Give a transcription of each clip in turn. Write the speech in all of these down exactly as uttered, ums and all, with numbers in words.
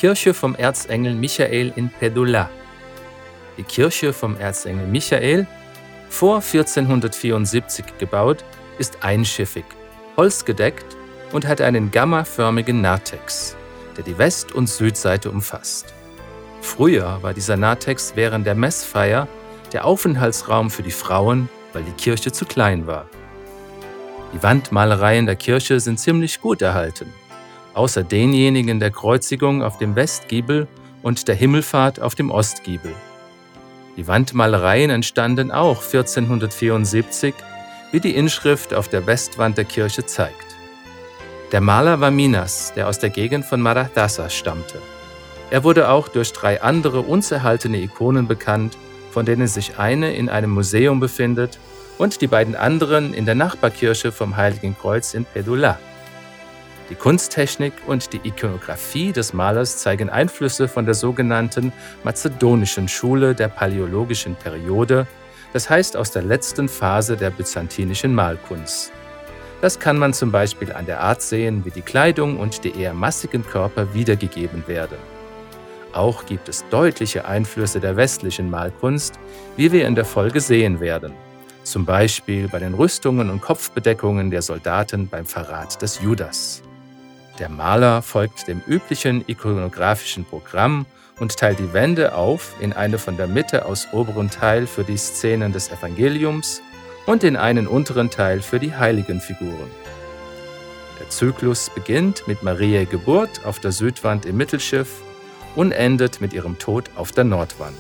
Kirche vom Erzengel Michael in Pedulla. Die Kirche vom Erzengel Michael, vor vierzehnhundertvierundsiebzig gebaut, ist einschiffig, holzgedeckt und hat einen gammaförmigen Narthex, der die West- und Südseite umfasst. Früher war dieser Narthex während der Messfeier der Aufenthaltsraum für die Frauen, weil die Kirche zu klein war. Die Wandmalereien der Kirche sind ziemlich gut erhalten, außer denjenigen der Kreuzigung auf dem Westgiebel und der Himmelfahrt auf dem Ostgiebel. Die Wandmalereien entstanden auch vierzehnhundertvierundsiebzig, wie die Inschrift auf der Westwand der Kirche zeigt. Der Maler war Minas, der aus der Gegend von Marathasa stammte. Er wurde auch durch drei andere uns erhaltene Ikonen bekannt, von denen sich eine in einem Museum befindet und die beiden anderen in der Nachbarkirche vom Heiligen Kreuz in Pedulla. Die Kunsttechnik und die Ikonographie des Malers zeigen Einflüsse von der sogenannten mazedonischen Schule der paläologischen Periode, das heißt aus der letzten Phase der byzantinischen Malkunst. Das kann man zum Beispiel an der Art sehen, wie die Kleidung und die eher massigen Körper wiedergegeben werden. Auch gibt es deutliche Einflüsse der westlichen Malkunst, wie wir in der Folge sehen werden. Zum Beispiel bei den Rüstungen und Kopfbedeckungen der Soldaten beim Verrat des Judas. Der Maler folgt dem üblichen ikonografischen Programm und teilt die Wände auf in eine von der Mitte aus oberen Teil für die Szenen des Evangeliums und in einen unteren Teil für die heiligen Figuren. Der Zyklus beginnt mit Mariä Geburt auf der Südwand im Mittelschiff und endet mit ihrem Tod auf der Nordwand.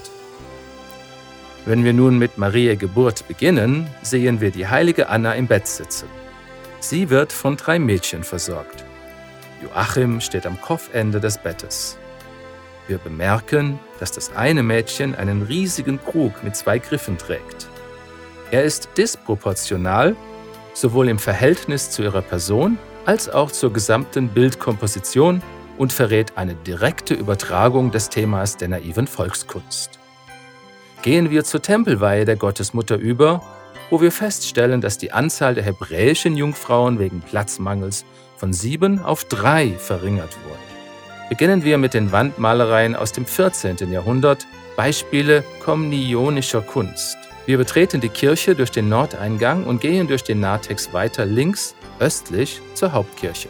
Wenn wir nun mit Mariä Geburt beginnen, sehen wir die heilige Anna im Bett sitzen. Sie wird von drei Mädchen versorgt. Joachim steht am Kopfende des Bettes. Wir bemerken, dass das eine Mädchen einen riesigen Krug mit zwei Griffen trägt. Er ist disproportional, sowohl im Verhältnis zu ihrer Person als auch zur gesamten Bildkomposition und verrät eine direkte Übertragung des Themas der naiven Volkskunst. Gehen wir zur Tempelweihe der Gottesmutter über, wo wir feststellen, dass die Anzahl der hebräischen Jungfrauen wegen Platzmangels von sieben auf drei verringert wurde. Beginnen wir mit den Wandmalereien aus dem vierzehnten Jahrhundert, Beispiele komnionischer Kunst. Wir betreten die Kirche durch den Nordeingang und gehen durch den Narthex weiter links, östlich, zur Hauptkirche.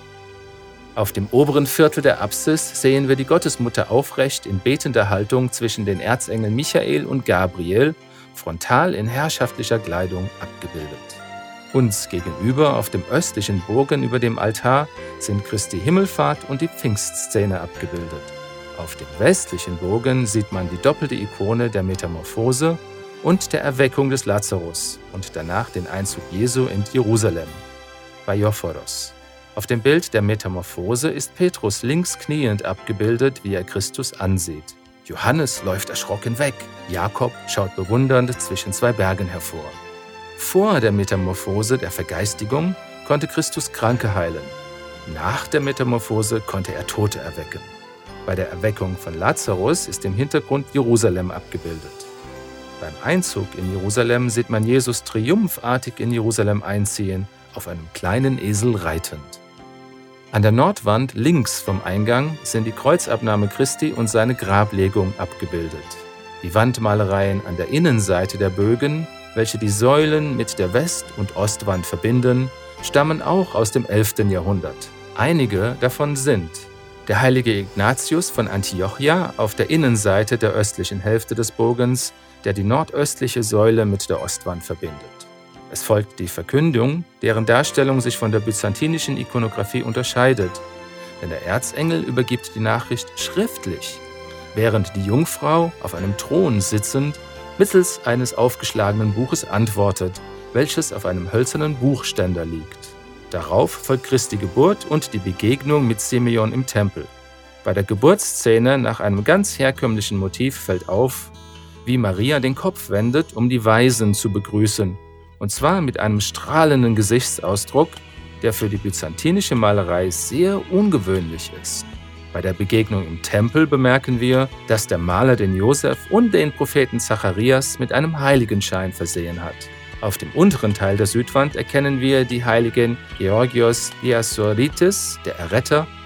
Auf dem oberen Viertel der Apsis sehen wir die Gottesmutter aufrecht in betender Haltung zwischen den Erzengeln Michael und Gabriel, frontal in herrschaftlicher Kleidung abgebildet. Uns gegenüber auf dem östlichen Bogen über dem Altar sind Christi Himmelfahrt und die Pfingstszene abgebildet. Auf dem westlichen Bogen sieht man die doppelte Ikone der Metamorphose und der Erweckung des Lazarus und danach den Einzug Jesu in Jerusalem, bei Jophoros. Auf dem Bild der Metamorphose ist Petrus links kniend abgebildet, wie er Christus ansieht. Johannes läuft erschrocken weg. Jakob schaut bewundernd zwischen zwei Bergen hervor. Vor der Metamorphose der Vergeistigung konnte Christus Kranke heilen. Nach der Metamorphose konnte er Tote erwecken. Bei der Erweckung von Lazarus ist im Hintergrund Jerusalem abgebildet. Beim Einzug in Jerusalem sieht man Jesus triumphartig in Jerusalem einziehen, auf einem kleinen Esel reitend. An der Nordwand links vom Eingang sind die Kreuzabnahme Christi und seine Grablegung abgebildet. Die Wandmalereien an der Innenseite der Bögen, welche die Säulen mit der West- und Ostwand verbinden, stammen auch aus dem elften Jahrhundert. Einige davon sind der heilige Ignatius von Antiochia auf der Innenseite der östlichen Hälfte des Bogens, der die nordöstliche Säule mit der Ostwand verbindet. Es folgt die Verkündung, deren Darstellung sich von der byzantinischen Ikonographie unterscheidet, denn der Erzengel übergibt die Nachricht schriftlich, während die Jungfrau auf einem Thron sitzend mittels eines aufgeschlagenen Buches antwortet, welches auf einem hölzernen Buchständer liegt. Darauf folgt Christi Geburt und die Begegnung mit Simeon im Tempel. Bei der Geburtsszene nach einem ganz herkömmlichen Motiv fällt auf, wie Maria den Kopf wendet, um die Weisen zu begrüßen, und zwar mit einem strahlenden Gesichtsausdruck, der für die byzantinische Malerei sehr ungewöhnlich ist. Bei der Begegnung im Tempel bemerken wir, dass der Maler den Josef und den Propheten Zacharias mit einem Heiligenschein versehen hat. Auf dem unteren Teil der Südwand erkennen wir die Heiligen Georgios Diassoritis, der Erretter,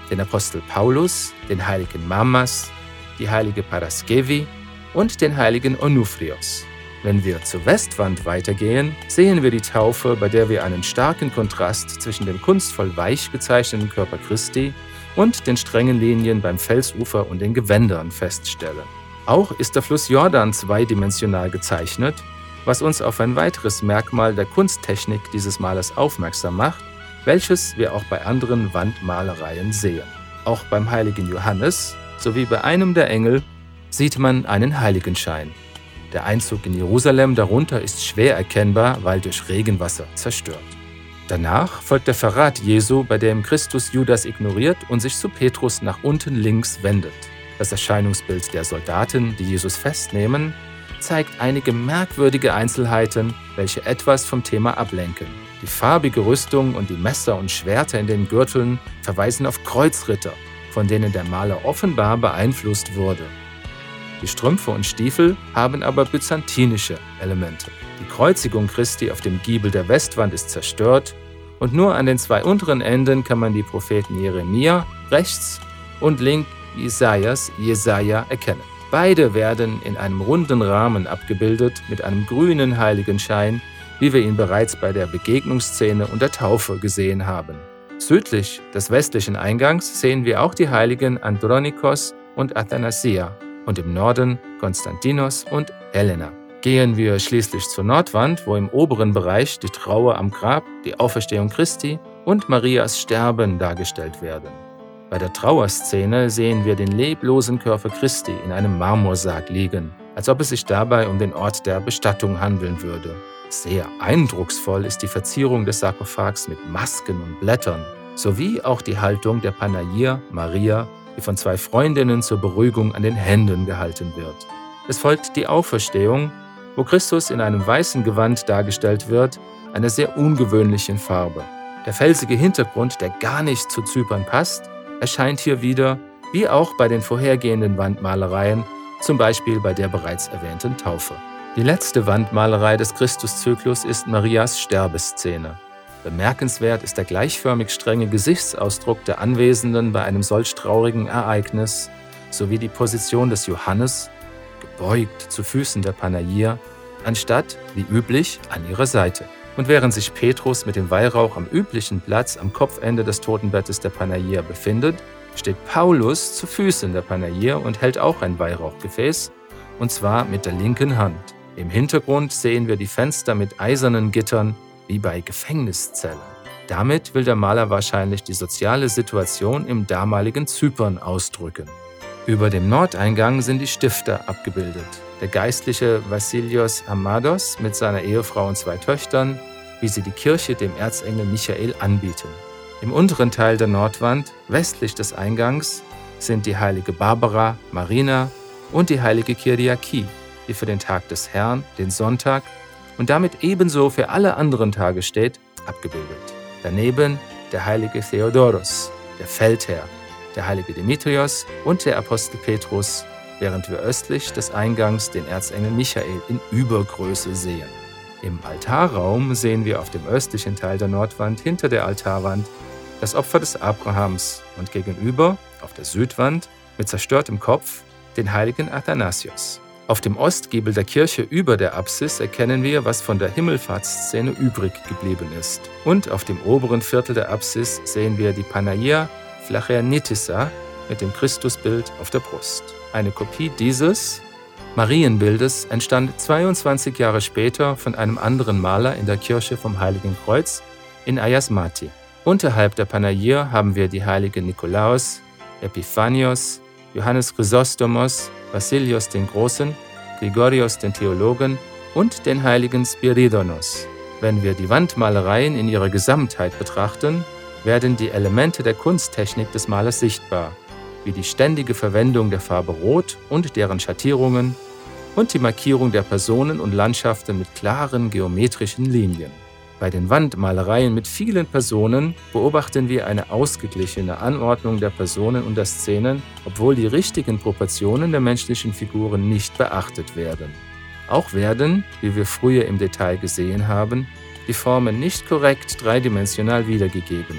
den Apostel Paulus, den heiligen Mamas, die heilige Paraskevi und den heiligen Onufrios. Wenn wir zur Westwand weitergehen, sehen wir die Taufe, bei der wir einen starken Kontrast zwischen dem kunstvoll weich gezeichneten Körper Christi und den strengen Linien beim Felsufer und den Gewändern feststellen. Auch ist der Fluss Jordan zweidimensional gezeichnet, was uns auf ein weiteres Merkmal der Kunsttechnik dieses Malers aufmerksam macht, welches wir auch bei anderen Wandmalereien sehen. Auch beim heiligen Johannes sowie bei einem der Engel sieht man einen Heiligenschein. Der Einzug in Jerusalem darunter ist schwer erkennbar, weil durch Regenwasser zerstört. Danach folgt der Verrat Jesu, bei dem Christus Judas ignoriert und sich zu Petrus nach unten links wendet. Das Erscheinungsbild der Soldaten, die Jesus festnehmen, zeigt einige merkwürdige Einzelheiten, welche etwas vom Thema ablenken. Die farbige Rüstung und die Messer und Schwerter in den Gürteln verweisen auf Kreuzritter, von denen der Maler offenbar beeinflusst wurde. Die Strümpfe und Stiefel haben aber byzantinische Elemente. Die Kreuzigung Christi auf dem Giebel der Westwand ist zerstört und nur an den zwei unteren Enden kann man die Propheten Jeremia rechts und links Isaias Jesaja erkennen. Beide werden in einem runden Rahmen abgebildet mit einem grünen Heiligenschein, wie wir ihn bereits bei der Begegnungsszene und der Taufe gesehen haben. Südlich des westlichen Eingangs sehen wir auch die Heiligen Andronikos und Athanasia und im Norden Konstantinos und Helena. Gehen wir schließlich zur Nordwand, wo im oberen Bereich die Trauer am Grab, die Auferstehung Christi und Marias Sterben dargestellt werden. Bei der Trauerszene sehen wir den leblosen Körper Christi in einem Marmorsarg liegen, als ob es sich dabei um den Ort der Bestattung handeln würde. Sehr eindrucksvoll ist die Verzierung des Sarkophags mit Masken und Blättern, sowie auch die Haltung der Panagia Maria, die von zwei Freundinnen zur Beruhigung an den Händen gehalten wird. Es folgt die Auferstehung, wo Christus in einem weißen Gewand dargestellt wird, einer sehr ungewöhnlichen Farbe. Der felsige Hintergrund, der gar nicht zu Zypern passt, erscheint hier wieder, wie auch bei den vorhergehenden Wandmalereien, zum Beispiel bei der bereits erwähnten Taufe. Die letzte Wandmalerei des Christuszyklus ist Marias Sterbeszene. Bemerkenswert ist der gleichförmig strenge Gesichtsausdruck der Anwesenden bei einem solch traurigen Ereignis, sowie die Position des Johannes, gebeugt zu Füßen der Panagia, anstatt, wie üblich, an ihrer Seite. Und während sich Petrus mit dem Weihrauch am üblichen Platz am Kopfende des Totenbettes der Panagia befindet, steht Paulus zu Füßen der Panagia und hält auch ein Weihrauchgefäß, und zwar mit der linken Hand. Im Hintergrund sehen wir die Fenster mit eisernen Gittern, wie bei Gefängniszellen. Damit will der Maler wahrscheinlich die soziale Situation im damaligen Zypern ausdrücken. Über dem Nordeingang sind die Stifter abgebildet. Der geistliche Vassilios Amados mit seiner Ehefrau und zwei Töchtern, wie sie die Kirche dem Erzengel Michael anbieten. Im unteren Teil der Nordwand, westlich des Eingangs, sind die heilige Barbara, Marina und die heilige Kyriaki, die für den Tag des Herrn, den Sonntag, und damit ebenso für alle anderen Tage steht, abgebildet. Daneben der heilige Theodoros, der Feldherr, der heilige Demetrios und der Apostel Petrus, während wir östlich des Eingangs den Erzengel Michael in Übergröße sehen. Im Altarraum sehen wir auf dem östlichen Teil der Nordwand hinter der Altarwand das Opfer des Abrahams und gegenüber, auf der Südwand, mit zerstörtem Kopf, den heiligen Athanasios. Auf dem Ostgiebel der Kirche über der Apsis erkennen wir, was von der Himmelfahrtsszene übrig geblieben ist. Und auf dem oberen Viertel der Apsis sehen wir die Panagia Flachernitissa mit dem Christusbild auf der Brust. Eine Kopie dieses Marienbildes entstand zweiundzwanzig Jahre später von einem anderen Maler in der Kirche vom Heiligen Kreuz in Ayasmati. Unterhalb der Panagia haben wir die heiligen Nikolaos, Epiphanios, Johannes Chrysostomos, Basilios den Großen, Gregorios den Theologen und den heiligen Spiridonos. Wenn wir die Wandmalereien in ihrer Gesamtheit betrachten, werden die Elemente der Kunsttechnik des Malers sichtbar, wie die ständige Verwendung der Farbe Rot und deren Schattierungen und die Markierung der Personen und Landschaften mit klaren geometrischen Linien. Bei den Wandmalereien mit vielen Personen beobachten wir eine ausgeglichene Anordnung der Personen und der Szenen, obwohl die richtigen Proportionen der menschlichen Figuren nicht beachtet werden. Auch werden, wie wir früher im Detail gesehen haben, die Formen nicht korrekt dreidimensional wiedergegeben.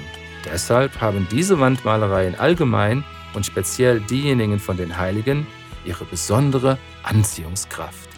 Deshalb haben diese Wandmalereien allgemein und speziell diejenigen von den Heiligen ihre besondere Anziehungskraft.